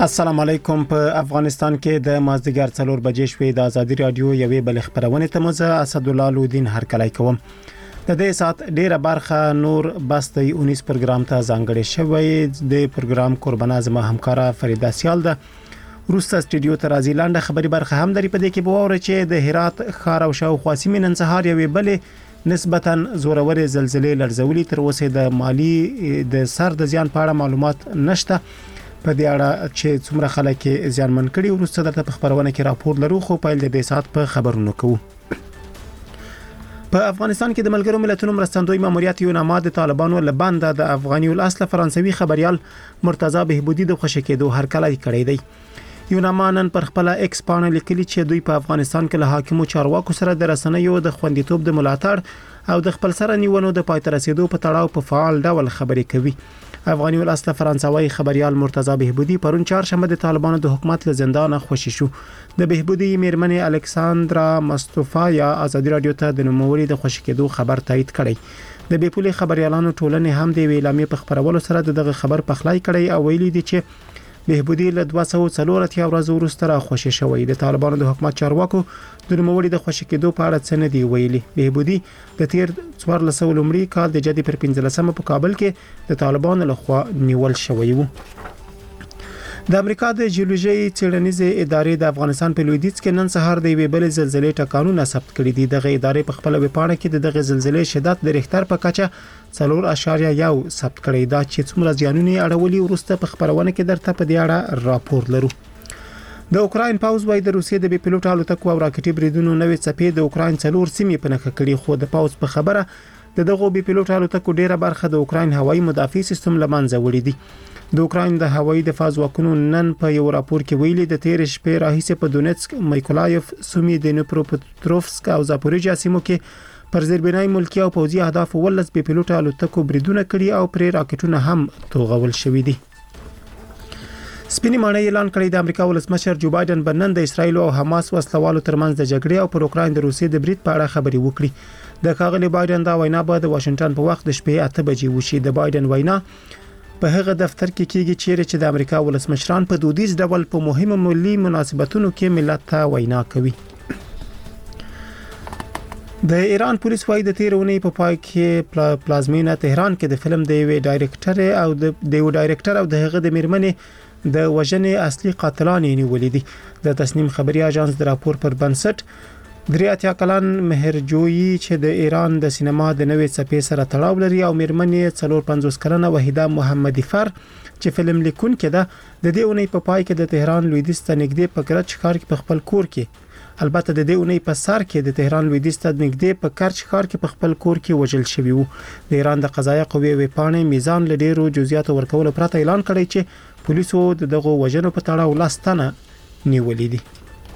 السلام علیکم. په افغانستان کې د مازدیګر 4 بجې شوې د ازادي رادیو یوې بل خبرونه ته مزه اسد الله لودین هرکلی کوم. د دې سات ډیره برخه نور بستي 19 پروګرام ته ځانګړې شوې. د پروګرام قربانه زما همکارا فریدا سیال ده. روستا سټډیو ته راځي لاندې خبري برخه هم درې پدې کې بووره چې د هرات خار او شاوخوا سیمې نن سهار یوې بلې نسبتا زورورې زلزلې لړزولې تر اوسه د مالی د سر د زیان په اړه معلومات نشته. په دې اړه چې څومره خلک زیانمن کړي ورسته د خبرونه کې راپور لرو خو په دې سات په خبرونو کوو. په افغانستان کې د ملګرو ملتونو مرستندوی ماموریت یو نامه د طالبانو لبنده د افغاني الاصل فرانسوي خبريال مرتضی بهبودی د خوشی کېدو هرکلی کړی دی. یو نامه نن پر خپل ایکس باندې لیکلي چې دوی په افغانستان کې له حاکمو چارواکو سره د رسنیو د خوندیتوب د ملاتړ او د خپل سره نیونو د پای ته رسیدو په تړاو په فعال ډول خبرې کوي. افغاني الاصل فرانسوي خبريال مرتضی بهبودی پرون چهارشنبه د طالبانو د حکومت له زندان خوشی شو. د بهبودی میرمنې الکساندرا مصطفی ازادي رادیو ته د نوموړي د خوشی کېدو خبر تایید کړی. د بیپولي خبريالانو ټولنې هم د ویلامې په خبرولو سره دغه خبر پخلای کړی او ویلي دي چې بهبودی له 240 ورځې وروسته را خوشی شوی. د طالبانو د حکومت چارواکو د نوموړي د خوشی کېدو په اړه څه نه دی ویلي. بهبودی د تیر 14 لومړي کال د جدي پر 15 په کابل کې د طالبانو لخوا نیول شوی و. د امریکا د جیولوژي څېړنیزې ادارې د افغانستان په لویدیځ کې نن سهار د یوې بلې زلزلې ټکانونه ثبت کړي دي. دغه ادارې په خپل ویبپاڼه کې دغه زلزلې شدت د ریختر په کچه 4.1 ثبت کړی دا چې څومره زیانونه اړولي ورسته په خبرونه کې درته په دې اړه راپور لرو. د اوکراین پاوز وای د روسیې د بي پيلوټ الوتکو او راکټي بریدونو نوې څپې د اوکراین 4 سیمې په نخښه کړي خو د پاوز په خبره دغه بي پيلوټ الوتکو ډیره برخه د اوکراین هوایي مدافع سیستم لمنځه وړي دي. د اوکراین د هوایي دفاع ځواکونو نن په یو راپور کې ویلي د تیر شپې راهیسې په دونیتسک، میکولایف، سومي، دنیپروپټروفسک او زاپوریژیا سیمو کې پر زیربنای ملکی او پوځي اهداف ولس بي پيلوټ الوتکو بریدونه کړي او پر راکټونه هم توغول شوې دي. سپینې ماڼۍ اعلان کړی د امریکا ولسمشر جو بایدن بنن د اسرایل او حماس وسلوالو ترمنځ د جګړې او پر اوکراین د روسیې د برید په اړه خبري وکړي. د ښاغلي بایدن دا وینا به د واشنگټن په وخت د شپې 8 بجې وشي. د بایدن وینا په هغه دفتر کې کېږي چې د امریکا ولسمشران په دودیز ډول په مهمو ملي مناسبتونو کې ملت ته وینا کوي. د ایران پولیس وايي د تیرونی په پای کې پلازمینه تهران کې د فلم د یو ډایرکټر او د هغه د میرمنې د وژنې اصلي قاتلان نیولې دي. د تسنیم خبري اژانس د راپور پر بنسټ 83 کلن مهرجویی چې د ایران د سینما د نوې څپې سره تړاو لري او میرمنې 450 کلنه وحیده محمدی فر چې فلم لیکونکې ده د دې اونۍ په پای کې د تهران لویدیځ ته نږدې په کرچ ښار کې په خپل کور کې البته د دې اونۍ په سر کې د تهران لویدیځ ته نږدې په کرچ ښار کې په خپل کور کې وژل شوی وو. د ایران د قضایه قوې ویپاڼې میزان لډیرو جزئیات ورکول پرته اعلان کړی چې پولیسو دغه وژنو په تړاو لاستنه نیولې دي.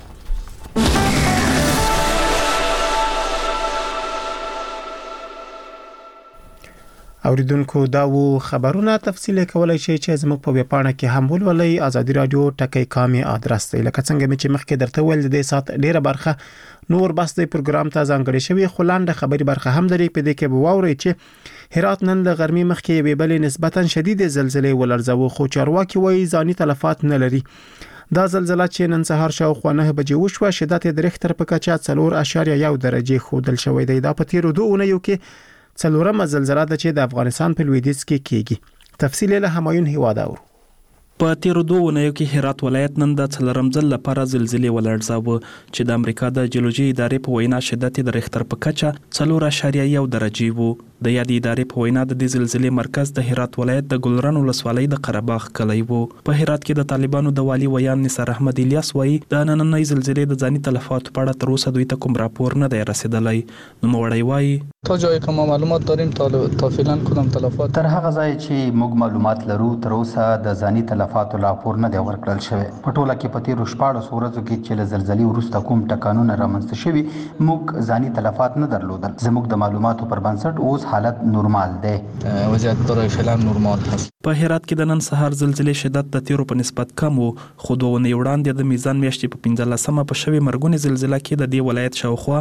اوریدونکو دا وو خبرونه تفصیل کولای شي چې زموږ په ویبپاڼه کې هم ولولئ. ازادي رادیو ټکی کامي ادرس دی. لکه څنګه چې مخکې درته ویل د سات ډیره برخه نور بس د پروګرام ته ځانګړې شوی خلاند خبري برخه هم درې په دې کې بووري چې هرات نن د غرمې مخکې وی بل نسبتا شدید زلزلې ولرزو خو چارواکي وایي ځاني تلفات نه لري. دا زلزلہ چې نن سهار شاوخوا 9 بجې وشوه شدت د ریختر په کچه 4.1 درجه خودل شوی دی. دا په تیر 2 اونیو کې څلورمه زلزلہ ده چې د افغانستان په لویدیځ کې کیږي. تفصیل له همایون هیواد اورو. په تیر 2 اونیو کې هرات ولایت نن د څلورم ځل لپاره زلزلې ولړزاوه چې د امریکا د جیولوژي ادارې په وینا شدت د ریختر په کچه 4.1 درجه وو. د یادې ادارې په وینا د دې زلزلې مرکز د هرات ولایت د ګلران ولسوالۍ د قرهباغ کلی وو. په هرات کې د طالبانو د والی ویان نثار احمد الیاس وایي د نننۍ زلزلې د ځاني تلفاتو په اړه تر اوسه دوی ته کوم راپور نه دی رسیدلی. نوموړی وایي تا جایی که ما معلومات داریم تا فعلا کدام تلفات تر هغه ځای چې موږ معلومات لرو تر اوسه د ځاني تلفاتو راپور نه دی ورکړل شوی. په ټوله کې په تیر 14 ورځو کې چې له زلزلې وروسته کوم ټکانونه رامنځته شوي موږ ځاني تلفات نه درلودل. زموږ د معلوماتو پر بنسټ اوس حالت نورمال دی. وضعیت برای فعلا نورمال هست. په هرات کې د نن سهار زلزلې شدت د تیرو په نسبت کم و، خو دوه اونۍ وړاندې د میزان میاشتې په 15مه په شوې مرګونې زلزله کې د دې ولایت شاوخوا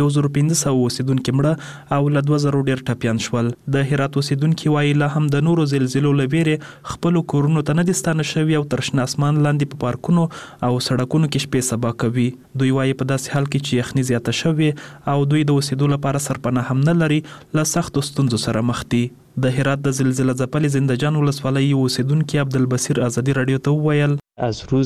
1500 اوسیدونکي مړه او له 2000 ډیر ټپیان شول. د هرات اوسیدونکي وایي لا هم د نورو زلزلو له ویرې خپلو کورونو ته نه دي ستانه شوي او تر شنه اسمان لاندې په پارکونو او سړکونو کې شپې سبا کوي. دوی وایي په داسې حال کې چې یخني زیاته شوې او دوی د اوسېدو لپاره سرپناه هم نه لري، له سختو ستونزو سره مخ دي. د هرات د زلزله ځپلې زنده‌جان ولسوالۍ اوسیدونکي عبدالبصیر آزادي رادیو ته وویل از روز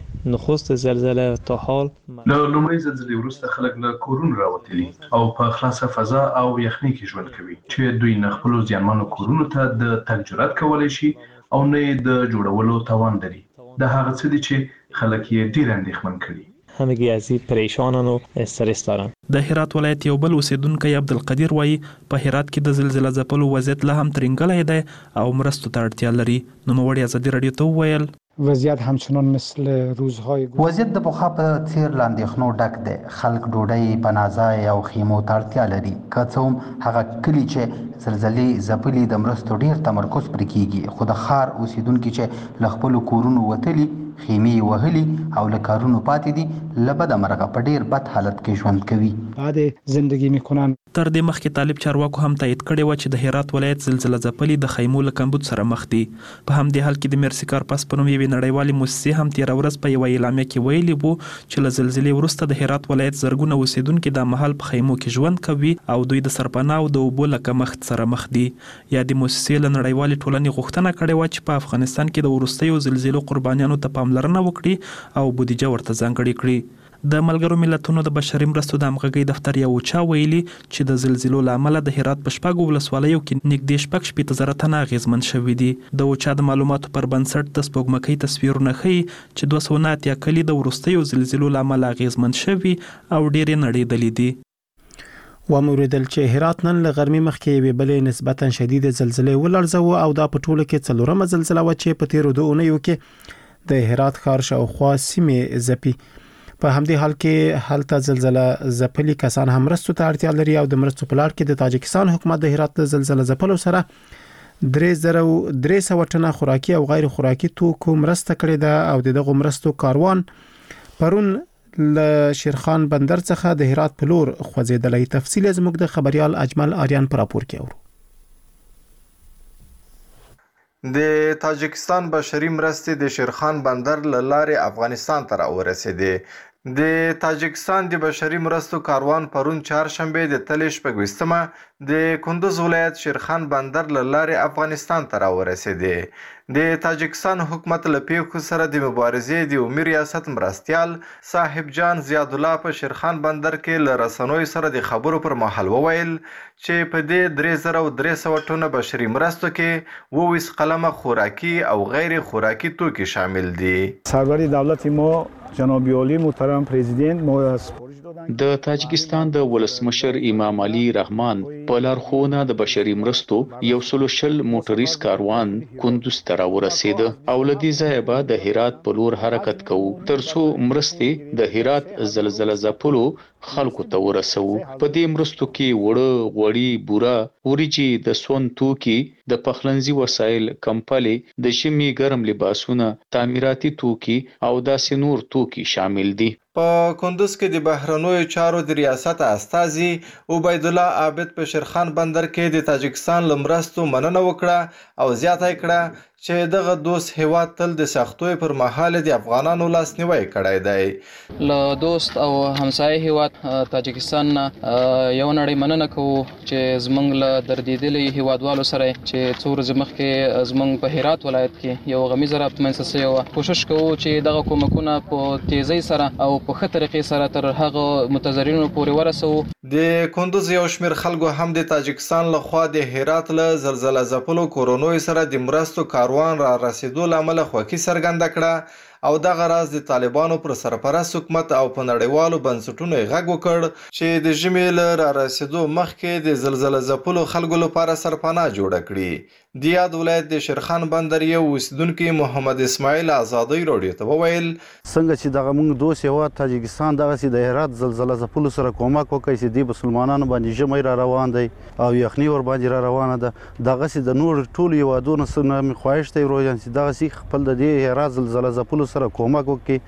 نخست زلزله تا حال له لومړۍ زلزلې وروسته خلک له کورونو راوتلي او په خلاصه فضا او یخنۍ کې ژوند کوي چې دوی نه خپلو زیانمنو کورونو ته د تګ جرأت کولی شي او نه یې د جوړولو توان لري. د هغه څه دي چې خلک یې ډېر اندېښمن کړي. همگی از این پریشانن و استرس دارن. د هرات ولایت یو بل اوسیدونکی عبدالقدیر وایي په هرات کې د زلزله ځپلو وضعیت لا هم ترینګلی دی او مرستو ته اړتیا لري. نوموړي ازادي رادیو ته وویل وضعیت همچنان مثل روزهای وضعیت د پخوا په څیر له اندېښنو ډک دی. خلک ډوډۍ، پناه او خیمو ته اړتیا لري. که څه هم هغه کلي چې زلزلې ځپلي د مرستو ډیر تمرکز پرې کیږي، خو د ښار اوسیدونکي چې له خپلو کورونو وتلي، خیمې وهلي او له کارونو پاتې دي، له بده مرغه په ډیر بد حالت کې ژوند کوي. بعد زندگی میکنن. تر دې مخکې طالب چارواکو هم تایید کړی و چې د هرات ولایت زلزله ځپلي د خیمو له کمبود سره مخ دي. په همدې حال کې د مرسي کارپس په نوم یوې نړیوالې موسسې هم تېره ورځ په یوه اعلامیه کې ویلي وو چې له زلزلې وروسته د هرات ولایت زرګونه اوسیدونکي دا مهال په خیمو کې ژوند کوي او دوی د سرپناه او د اوبو له کمښت سره مخ دي. یا د موسسې له نړیوالې ټولنې غوښتنه کړې وه چې په افغانستان کې د وروستیو زلزلو قربانیانو ته پاملرنه وکړي او بودیجه ورته ځانګړې کړي. د ملګرو ملتونو د بشري مرستو د همغږۍ دفتر یو چا ویلي چې د زلزلو له امله د هرات په شپږو ولسوالیو کې نږدې 6.8 تنه اغېزمن شوي دي. د اوچا د معلوماتو پر بنسټ د سپوږمکۍ تصویرونه ښیي چې 280 کلي د وروستیو زلزلو له امله اغېزمن شوي او ډېرې نړېدلې دي. وموریدل چې هرات نن له غرمې مخکې یوې بلې نسبتا شدید زلزلې ولړزوه او دا په ټوله کې څلورمه زلزله وه چې په تیرو 2 اونیو کې د هرات ښار شاوخوا سیمې ځپي. په همدې حال کې هلته زلزله ځپلي کسان هم مرستو ته اړتیا لري او د مرستو په لړ کې د تاجکستان حکومت د هرات د زلزله ځپلو سره 3300 ټنه خوراکي او غیر خوراکي توکو مرسته کړې ده او دغه مرستو کاروان پرون له شیرخان بندر څخه د هرات په لور خوځېدلی. تفصیل زموږ د خبريال اجمل آریان پر راپور کې اورو. د تاجکستان بشري مرستې د شیرخان بندر له لارې افغانستان ته راورسېدې. د تاجکستان د بشري مرستو کاروان پرون چهارشنبه د تلې 26مه د کندوز ولایت شیرخان بندر له لارې افغانستان ته راورسېدې. د تاجکستان حکومت له پیښو سره د مبارزې د عمومي ریاست مرستیال صاحب جان زیاد الله په شیرخان بندر کې له رسنیو سره د خبرو پر مهال وویل چې په دې 3300 ټنه بشري مرستو کې 22 قلمه خوراکي او غیر خوراکي توکي شامل دي. سرور دولت ما جناب عالی محترم پرزیدنت ما د تاجکستان د ولسمشر امام علي رحمان په لارښوونه د بشري مرستو 120 موټریس کاروان کندوز ته راورسېد او له دې ځایه به د هرات په لور حرکت کوو ترڅو مرستې د هرات زلزله ځپلو خلکو ته ورسوو. په دې مرستو کې وړه، غوړي، بوره، وریجې، د سون توکي، د پخلنځي وسایل، کمپلې، د ژمي ګرم لباسونه، تعمیراتي توکي او داسې نور توکي شامل دي. په کندوز کې د بهرنیو چارو د ریاست استازي عبید الله عابد په شیرخان بندر کې د تاجکستان له مرستو مننه وکړه او زیاته کړه چې دغه دوست هیواد تل د سختیو پر مهال د افغانانو لاسنیوی کړی دی. له دوست او همسایه هیواد تاجکستان یو نړۍ مننه کوو چې زمونږ له دردېدلي هیوادوالو سره چې څو ورځې مخکې زمونږ په هرات ولایت کې یو غمیزه رابطه منځته شوې وه. کوشش کوو چې دغه کومکونه په تیزۍ سره او په ښه طریقې سره تر هغه متضررینو پورې ورسوو. د کندوز یو شمېر خلکو هم د تاجکستان لخوا د هرات له زلزله ځپلو کورونو سره د مرستو کاروان را رسیدو له امله خوښي څرګنده کړه او دغه راز د طالبانو پر سرپرست حکومت او په نړیوالو بنسټونو غږ وکړ چې د ژمي له رارسېدو مخکې د زلزلې ځپلو خلکو لپاره سرپناه جوړه کړي. د یاد ولایت د شیرخان بندر یو اوسیدونکي محمد اسماعیل آزادۍ راډیو ته وویل څنګه چې دغه موږ دوست هیواد تاجکستان دغسې د هرات زلزله ځپلو سره کومک وکړي چې د مسلمانانو باندې ژمی را روان دی او یخني ور باندې را روانه ده. دغسې د نور ټولو هیوادونو سره مې خواهش دی روزان چې دغسې خپل د دې هرات زلزله ځپلو سره کومک وکړي